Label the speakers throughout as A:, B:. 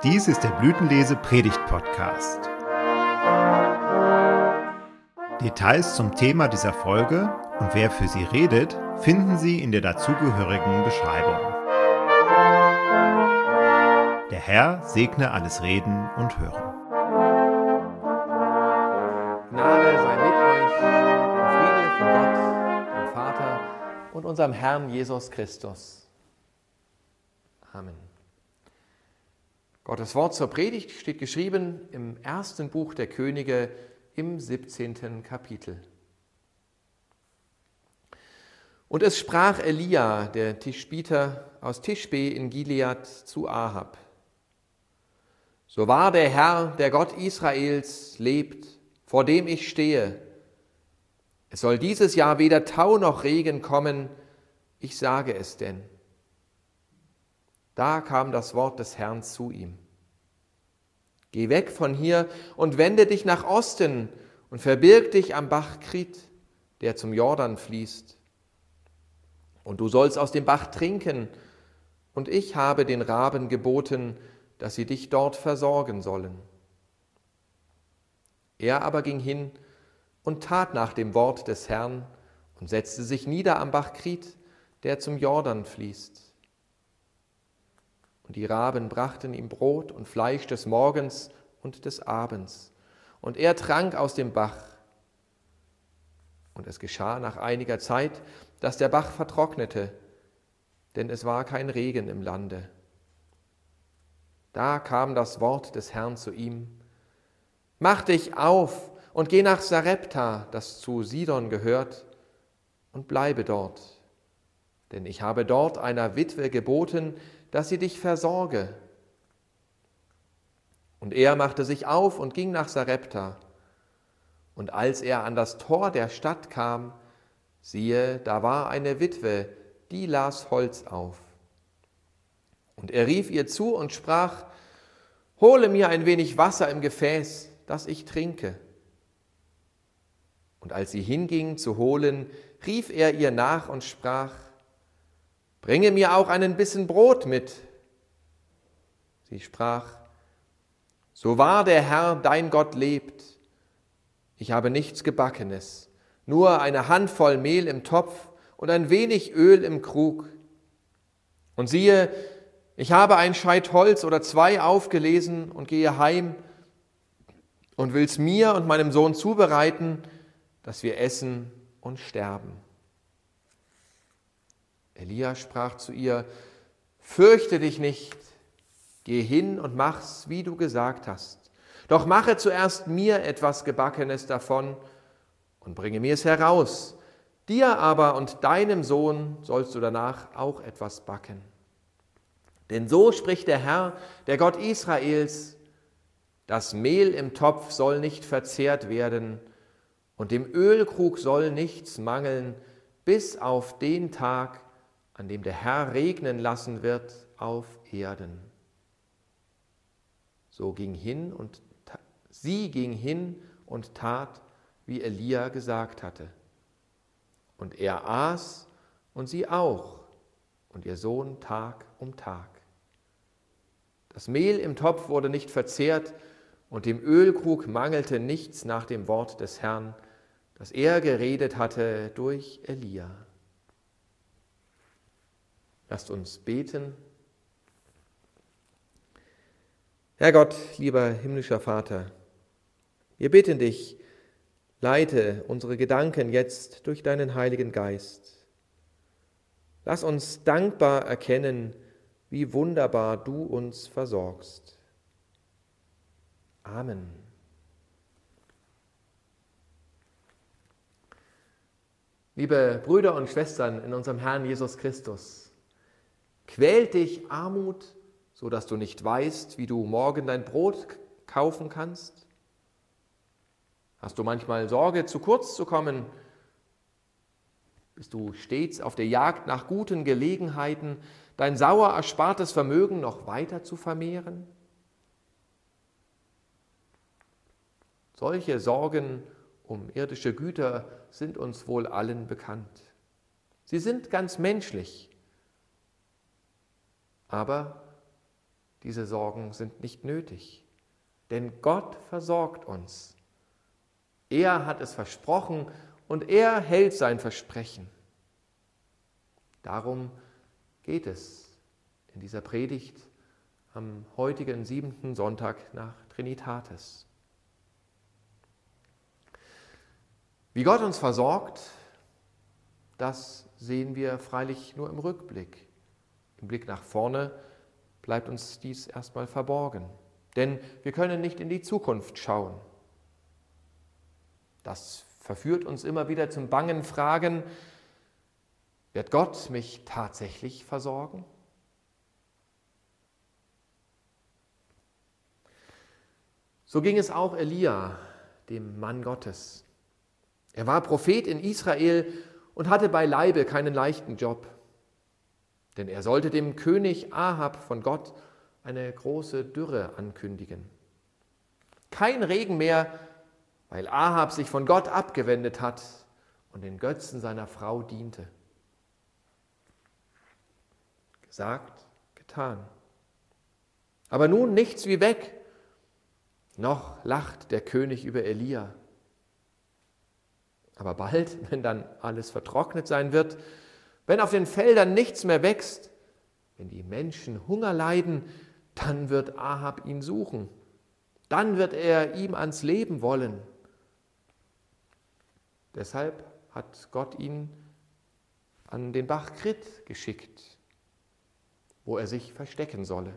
A: Dies ist der Blütenlese-Predigt-Podcast. Details zum Thema dieser Folge und wer für sie redet, finden Sie in der dazugehörigen Beschreibung. Der Herr segne alles Reden und Hören.
B: Gnade sei mit euch und Friede von Gott, dem Vater und unserem Herrn Jesus Christus. Amen. Gottes Wort zur Predigt steht geschrieben im ersten Buch der Könige im 17. Kapitel. Und es sprach Elia, der Tischbiter aus Tischbe in Gilead, zu Ahab: So wahr der Herr, der Gott Israels, lebt, vor dem ich stehe, es soll dieses Jahr weder Tau noch Regen kommen, ich sage es denn. Da kam das Wort des Herrn zu ihm: Geh weg von hier und wende dich nach Osten und verbirg dich am Bach Krit, der zum Jordan fließt. Und du sollst aus dem Bach trinken, und ich habe den Raben geboten, dass sie dich dort versorgen sollen. Er aber ging hin und tat nach dem Wort des Herrn und setzte sich nieder am Bach Krit, der zum Jordan fließt. Und die Raben brachten ihm Brot und Fleisch des Morgens und des Abends, und er trank aus dem Bach. Und es geschah nach einiger Zeit, dass der Bach vertrocknete, denn es war kein Regen im Lande. Da kam das Wort des Herrn zu ihm: Mach dich auf und geh nach Sarepta, das zu Sidon gehört, und bleibe dort. Denn ich habe dort einer Witwe geboten, dass sie dich versorge. Und er machte sich auf und ging nach Sarepta. Und als er an das Tor der Stadt kam, siehe, da war eine Witwe, die las Holz auf. Und er rief ihr zu und sprach: Hole mir ein wenig Wasser im Gefäß, dass ich trinke. Und als sie hinging zu holen, rief er ihr nach und sprach: Bringe mir auch einen Bissen Brot mit. Sie sprach: So wahr der Herr, dein Gott, lebt, ich habe nichts Gebackenes, nur eine Handvoll Mehl im Topf und ein wenig Öl im Krug. Und siehe, ich habe ein Scheit Holz oder 2 aufgelesen und gehe heim und will's mir und meinem Sohn zubereiten, dass wir essen und sterben. Elia sprach zu ihr: Fürchte dich nicht, geh hin und mach's, wie du gesagt hast. Doch mache zuerst mir etwas Gebackenes davon und bringe mir es heraus. Dir aber und deinem Sohn sollst du danach auch etwas backen. Denn so spricht der Herr, der Gott Israels: Das Mehl im Topf soll nicht verzehrt werden und dem Ölkrug soll nichts mangeln, bis auf den Tag, an dem der Herr regnen lassen wird auf Erden. Sie ging hin und tat, wie Elia gesagt hatte. Und er aß und sie auch und ihr Sohn Tag um Tag. Das Mehl im Topf wurde nicht verzehrt und dem Ölkrug mangelte nichts nach dem Wort des Herrn, das er geredet hatte durch Elia. Lasst uns beten. Herr Gott, lieber himmlischer Vater, wir bitten dich, leite unsere Gedanken jetzt durch deinen Heiligen Geist. Lass uns dankbar erkennen, wie wunderbar du uns versorgst. Amen. Liebe Brüder und Schwestern in unserem Herrn Jesus Christus, quält dich Armut, so dass du nicht weißt, wie du morgen dein Brot kaufen kannst? Hast du manchmal Sorge, zu kurz zu kommen? Bist du stets auf der Jagd nach guten Gelegenheiten, dein sauer erspartes Vermögen noch weiter zu vermehren? Solche Sorgen um irdische Güter sind uns wohl allen bekannt. Sie sind ganz menschlich. Aber diese Sorgen sind nicht nötig, denn Gott versorgt uns. Er hat es versprochen und er hält sein Versprechen. Darum geht es in dieser Predigt am heutigen 7. Sonntag nach Trinitatis. Wie Gott uns versorgt, das sehen wir freilich nur im Rückblick. Im Blick nach vorne bleibt uns dies erstmal verborgen, denn wir können nicht in die Zukunft schauen. Das verführt uns immer wieder zum bangen Fragen: Wird Gott mich tatsächlich versorgen? So ging es auch Elia, dem Mann Gottes. Er war Prophet in Israel und hatte beileibe keinen leichten Job, denn er sollte dem König Ahab von Gott eine große Dürre ankündigen. Kein Regen mehr, weil Ahab sich von Gott abgewendet hat und den Götzen seiner Frau diente. Gesagt, getan. Aber nun nichts wie weg. Noch lacht der König über Elia. Aber bald, wenn dann alles vertrocknet sein wird, wenn auf den Feldern nichts mehr wächst, wenn die Menschen Hunger leiden, dann wird Ahab ihn suchen. Dann wird er ihm ans Leben wollen. Deshalb hat Gott ihn an den Bach Krit geschickt, wo er sich verstecken solle.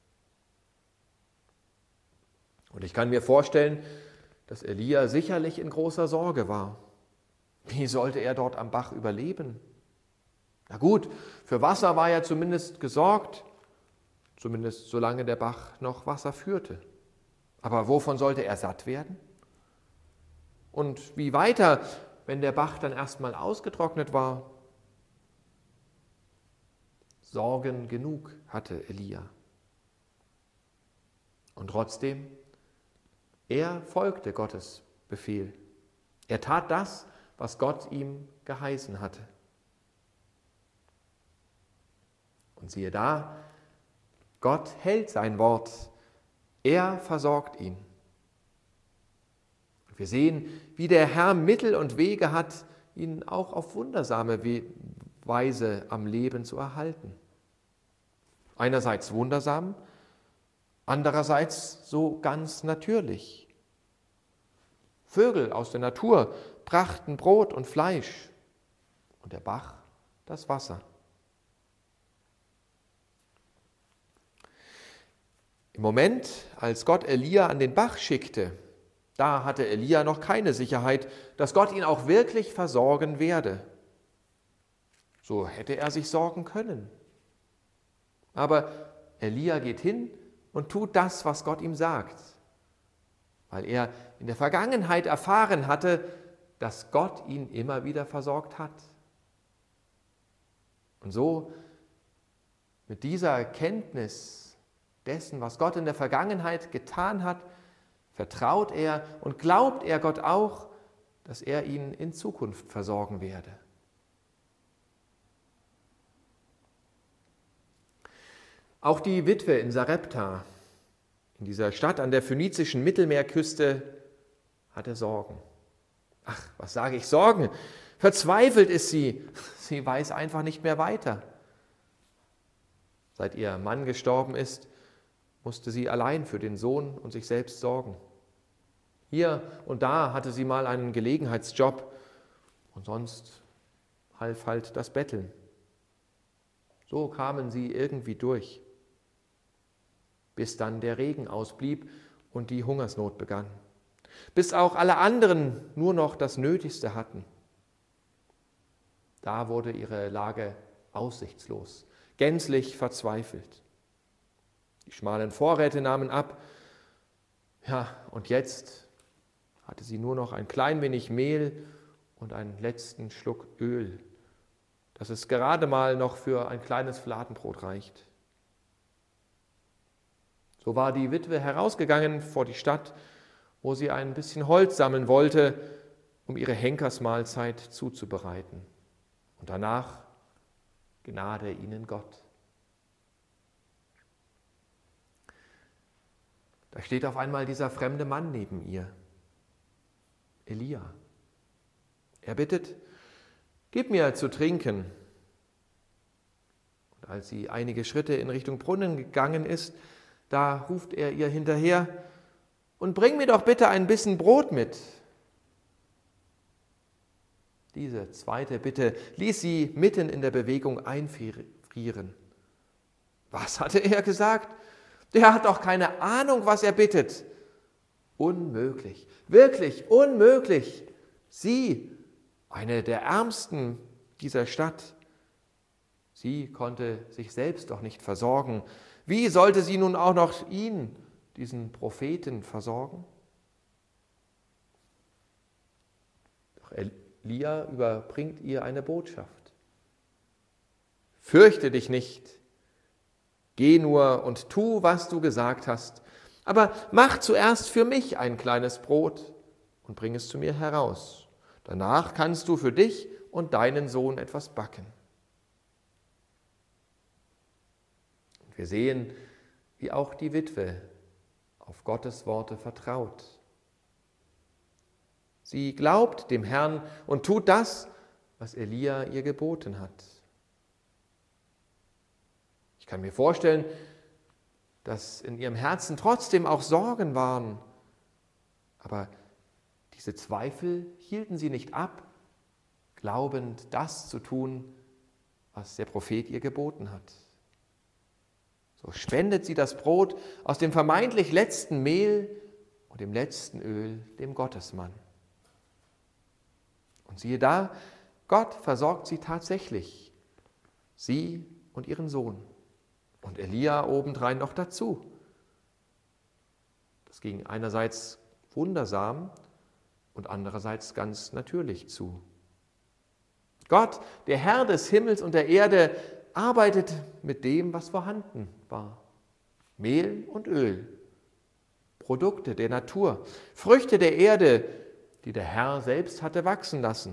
B: Und ich kann mir vorstellen, dass Elia sicherlich in großer Sorge war. Wie sollte er dort am Bach überleben? Na gut, für Wasser war er zumindest gesorgt, zumindest solange der Bach noch Wasser führte. Aber wovon sollte er satt werden? Und wie weiter, wenn der Bach dann erstmal ausgetrocknet war? Sorgen genug hatte Elia. Und trotzdem, er folgte Gottes Befehl. Er tat das, was Gott ihm geheißen hatte. Und siehe da, Gott hält sein Wort. Er versorgt ihn. Und wir sehen, wie der Herr Mittel und Wege hat, ihn auch auf wundersame Weise am Leben zu erhalten. Einerseits wundersam, andererseits so ganz natürlich. Vögel aus der Natur brachten Brot und Fleisch und der Bach das Wasser. Im Moment, als Gott Elia an den Bach schickte, da hatte Elia noch keine Sicherheit, dass Gott ihn auch wirklich versorgen werde. So hätte er sich sorgen können. Aber Elia geht hin und tut das, was Gott ihm sagt, weil er in der Vergangenheit erfahren hatte, dass Gott ihn immer wieder versorgt hat. Und so mit dieser Kenntnis dessen, was Gott in der Vergangenheit getan hat, vertraut er und glaubt er Gott auch, dass er ihn in Zukunft versorgen werde. Auch die Witwe in Sarepta, in dieser Stadt an der phönizischen Mittelmeerküste, hatte Sorgen. Ach, was sage ich, Sorgen? Verzweifelt ist sie. Sie weiß einfach nicht mehr weiter. Seit ihr Mann gestorben ist, musste sie allein für den Sohn und sich selbst sorgen. Hier und da hatte sie mal einen Gelegenheitsjob und sonst half halt das Betteln. So kamen sie irgendwie durch, bis dann der Regen ausblieb und die Hungersnot begann, bis auch alle anderen nur noch das Nötigste hatten. Da wurde ihre Lage aussichtslos, gänzlich verzweifelt. Die schmalen Vorräte nahmen ab. Ja, und jetzt hatte sie nur noch ein klein wenig Mehl und einen letzten Schluck Öl, dass es gerade mal noch für ein kleines Fladenbrot reicht. So war die Witwe herausgegangen vor die Stadt, wo sie ein bisschen Holz sammeln wollte, um ihre Henkersmahlzeit zuzubereiten. Und danach Gnade ihnen Gott. Da steht auf einmal dieser fremde Mann neben ihr, Elia. Er bittet, gib mir zu trinken. Und als sie einige Schritte in Richtung Brunnen gegangen ist, da ruft er ihr hinterher, und bring mir doch bitte ein bisschen Brot mit. Diese zweite Bitte ließ sie mitten in der Bewegung einfrieren. Was hatte er gesagt? Der hat doch keine Ahnung, was er bittet. Unmöglich, wirklich unmöglich. Sie, eine der Ärmsten dieser Stadt, sie konnte sich selbst doch nicht versorgen. Wie sollte sie nun auch noch ihn, diesen Propheten, versorgen? Doch Elia überbringt ihr eine Botschaft. Fürchte dich nicht, geh nur und tu, was du gesagt hast, aber mach zuerst für mich ein kleines Brot und bring es zu mir heraus. Danach kannst du für dich und deinen Sohn etwas backen. Und wir sehen, wie auch die Witwe auf Gottes Worte vertraut. Sie glaubt dem Herrn und tut das, was Elia ihr geboten hat. Ich kann mir vorstellen, dass in ihrem Herzen trotzdem auch Sorgen waren, aber diese Zweifel hielten sie nicht ab, glaubend das zu tun, was der Prophet ihr geboten hat. So spendet sie das Brot aus dem vermeintlich letzten Mehl und dem letzten Öl dem Gottesmann. Und siehe da, Gott versorgt sie tatsächlich, sie und ihren Sohn. Und Elia obendrein noch dazu. Das ging einerseits wundersam und andererseits ganz natürlich zu. Gott, der Herr des Himmels und der Erde, arbeitet mit dem, was vorhanden war. Mehl und Öl, Produkte der Natur, Früchte der Erde, die der Herr selbst hatte wachsen lassen.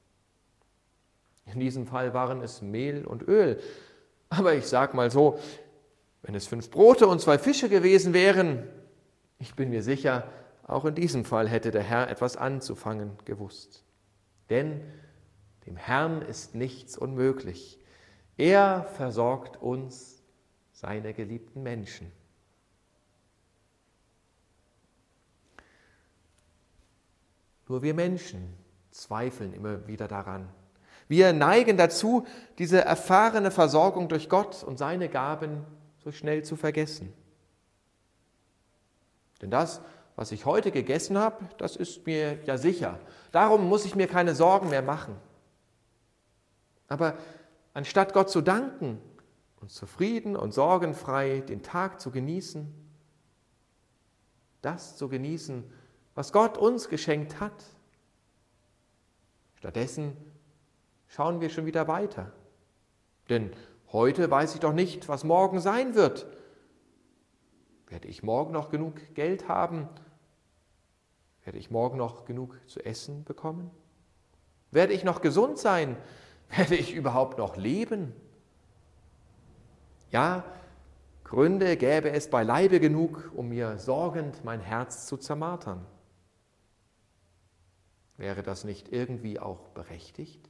B: In diesem Fall waren es Mehl und Öl. Aber ich sage mal so, wenn es 5 Brote und 2 Fische gewesen wären, ich bin mir sicher, auch in diesem Fall hätte der Herr etwas anzufangen gewusst. Denn dem Herrn ist nichts unmöglich. Er versorgt uns, seine geliebten Menschen. Nur wir Menschen zweifeln immer wieder daran. Wir neigen dazu, diese erfahrene Versorgung durch Gott und seine Gaben so schnell zu vergessen. Denn das, was ich heute gegessen habe, das ist mir ja sicher. Darum muss ich mir keine Sorgen mehr machen. Aber anstatt Gott zu danken und zufrieden und sorgenfrei den Tag zu genießen, das zu genießen, was Gott uns geschenkt hat, stattdessen schauen wir schon wieder weiter. Denn heute weiß ich doch nicht, was morgen sein wird. Werde ich morgen noch genug Geld haben? Werde ich morgen noch genug zu essen bekommen? Werde ich noch gesund sein? Werde ich überhaupt noch leben? Ja, Gründe gäbe es beileibe genug, um mir sorgend mein Herz zu zermartern. Wäre das nicht irgendwie auch berechtigt?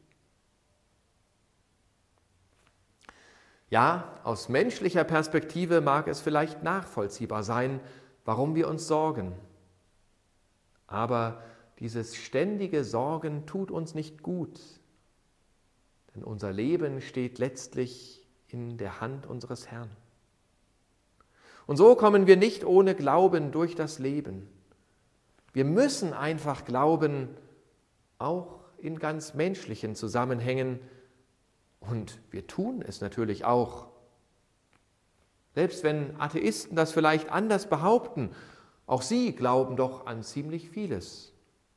B: Ja, aus menschlicher Perspektive mag es vielleicht nachvollziehbar sein, warum wir uns sorgen. Aber dieses ständige Sorgen tut uns nicht gut, denn unser Leben steht letztlich in der Hand unseres Herrn. Und so kommen wir nicht ohne Glauben durch das Leben. Wir müssen einfach glauben, auch in ganz menschlichen Zusammenhängen. Und wir tun es natürlich auch. Selbst wenn Atheisten das vielleicht anders behaupten, auch sie glauben doch an ziemlich vieles.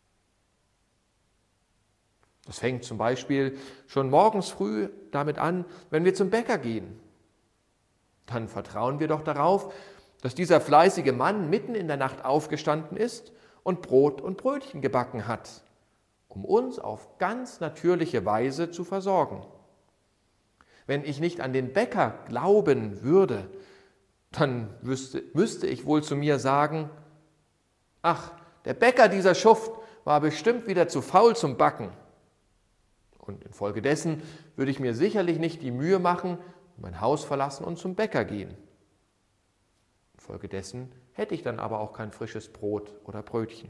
B: Das fängt zum Beispiel schon morgens früh damit an, wenn wir zum Bäcker gehen. Dann vertrauen wir doch darauf, dass dieser fleißige Mann mitten in der Nacht aufgestanden ist und Brot und Brötchen gebacken hat, um uns auf ganz natürliche Weise zu versorgen. Wenn ich nicht an den Bäcker glauben würde, dann müsste ich wohl zu mir sagen, ach, der Bäcker dieser Schuft war bestimmt wieder zu faul zum Backen. Und infolgedessen würde ich mir sicherlich nicht die Mühe machen, mein Haus verlassen und zum Bäcker gehen. Infolgedessen hätte ich dann aber auch kein frisches Brot oder Brötchen.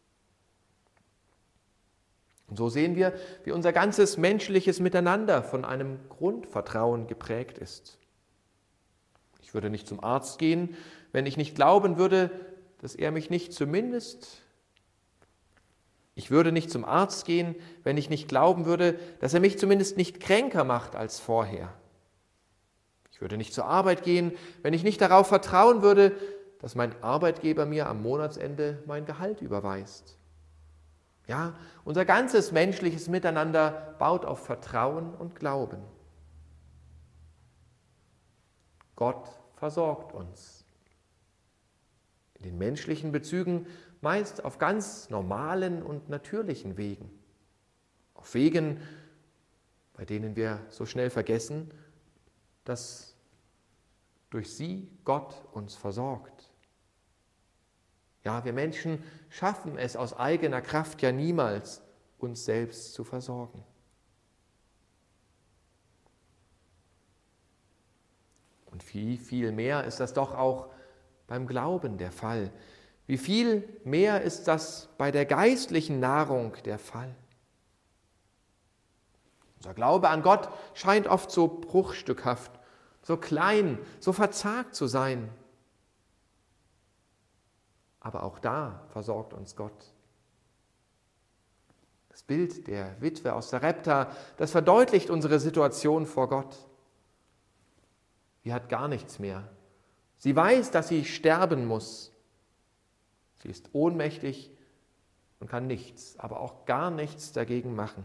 B: Und so sehen wir, wie unser ganzes menschliches Miteinander von einem Grundvertrauen geprägt ist. Ich würde nicht zum Arzt gehen, wenn ich nicht glauben würde, dass er mich nicht zumindest... Ich würde nicht zum Arzt gehen, wenn ich nicht glauben würde, dass er mich zumindest nicht kränker macht als vorher. Ich würde nicht zur Arbeit gehen, wenn ich nicht darauf vertrauen würde, dass mein Arbeitgeber mir am Monatsende mein Gehalt überweist. Ja, unser ganzes menschliches Miteinander baut auf Vertrauen und Glauben. Gott versorgt uns. In den menschlichen Bezügen meist auf ganz normalen und natürlichen Wegen. Auf Wegen, bei denen wir so schnell vergessen, dass durch sie Gott uns versorgt. Ja, wir Menschen schaffen es aus eigener Kraft ja niemals, uns selbst zu versorgen. Und viel mehr ist das doch auch beim Glauben der Fall. Wie viel mehr ist das bei der geistlichen Nahrung der Fall? Unser Glaube an Gott scheint oft so bruchstückhaft, so klein, so verzagt zu sein. Aber auch da versorgt uns Gott. Das Bild der Witwe aus Sarepta, das verdeutlicht unsere Situation vor Gott. Sie hat gar nichts mehr. Sie weiß, dass sie sterben muss. Sie ist ohnmächtig und kann nichts, aber auch gar nichts dagegen machen.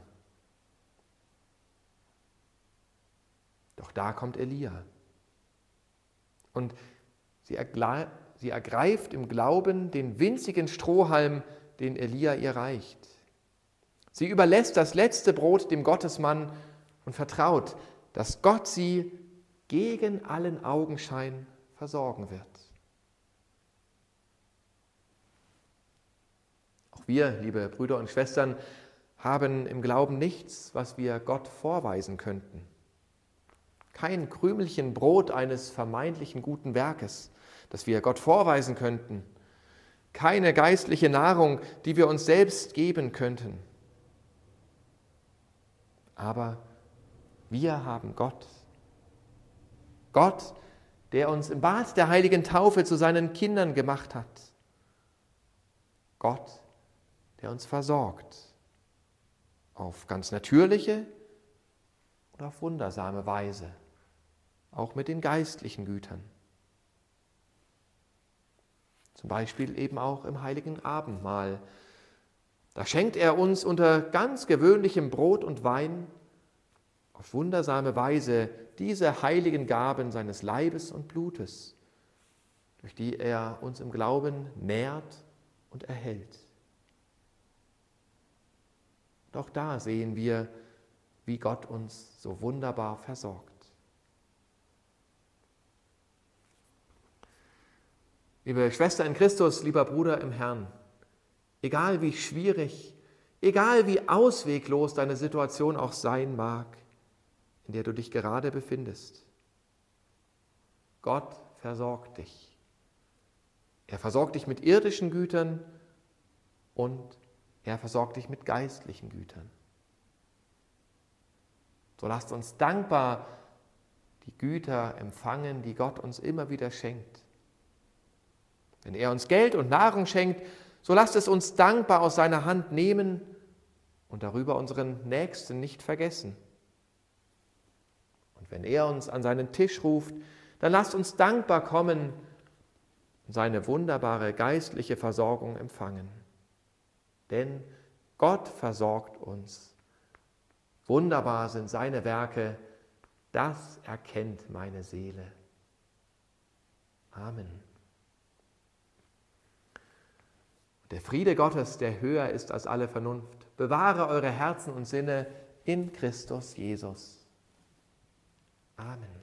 B: Doch da kommt Elia. Und sie ergreift im Glauben den winzigen Strohhalm, den Elia ihr reicht. Sie überlässt das letzte Brot dem Gottesmann und vertraut, dass Gott sie gegen allen Augenschein versorgen wird. Auch wir, liebe Brüder und Schwestern, haben im Glauben nichts, was wir Gott vorweisen könnten. Kein Krümelchen Brot eines vermeintlichen guten Werkes, das wir Gott vorweisen könnten. Keine geistliche Nahrung, die wir uns selbst geben könnten. Aber wir haben Gott. Gott, der uns im Bad der heiligen Taufe zu seinen Kindern gemacht hat. Gott, der uns versorgt. Auf ganz natürliche und auf wundersame Weise. Auch mit den geistlichen Gütern. Zum Beispiel eben auch im heiligen Abendmahl. Da schenkt er uns unter ganz gewöhnlichem Brot und Wein auf wundersame Weise diese heiligen Gaben seines Leibes und Blutes, durch die er uns im Glauben nährt und erhält. Und auch da sehen wir, wie Gott uns so wunderbar versorgt. Liebe Schwester in Christus, lieber Bruder im Herrn, egal wie schwierig, egal wie ausweglos deine Situation auch sein mag, in der du dich gerade befindest, Gott versorgt dich. Er versorgt dich mit irdischen Gütern und er versorgt dich mit geistlichen Gütern. So lasst uns dankbar die Güter empfangen, die Gott uns immer wieder schenkt. Wenn er uns Geld und Nahrung schenkt, so lasst es uns dankbar aus seiner Hand nehmen und darüber unseren Nächsten nicht vergessen. Und wenn er uns an seinen Tisch ruft, dann lasst uns dankbar kommen und seine wunderbare geistliche Versorgung empfangen. Denn Gott versorgt uns. Wunderbar sind seine Werke, das erkennt meine Seele. Amen. Der Friede Gottes, der höher ist als alle Vernunft, bewahre eure Herzen und Sinne in Christus Jesus. Amen.